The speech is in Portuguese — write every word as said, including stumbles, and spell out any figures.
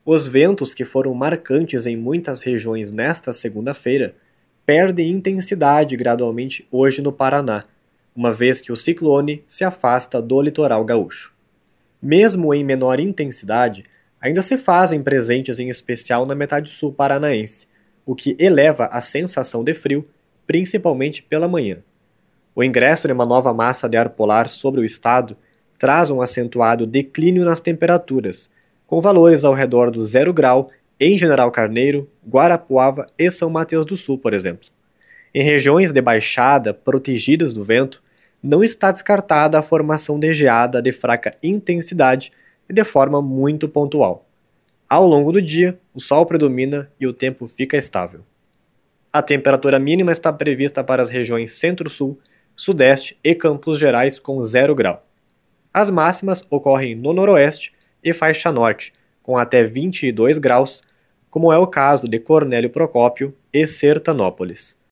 Os ventos que foram marcantes em muitas regiões nesta segunda-feira perdem intensidade gradualmente hoje no Paraná, uma vez que o ciclone se afasta do litoral gaúcho. Mesmo em menor intensidade, ainda se fazem presentes em especial na metade sul paranaense, o que eleva a sensação de frio, principalmente pela manhã. O ingresso de uma nova massa de ar polar sobre o estado traz um acentuado declínio nas temperaturas, com valores ao redor do zero grau em General Carneiro, Guarapuava e São Mateus do Sul, por exemplo. Em regiões de baixada, protegidas do vento, não está descartada a formação de geada de fraca intensidade e de forma muito pontual. Ao longo do dia, o sol predomina e o tempo fica estável. A temperatura mínima está prevista para as regiões Centro-Sul, Sudeste e Campos Gerais com zero grau. As máximas ocorrem no Noroeste e faixa Norte, com até vinte e dois graus, como é o caso de Cornélio Procópio e Sertanópolis.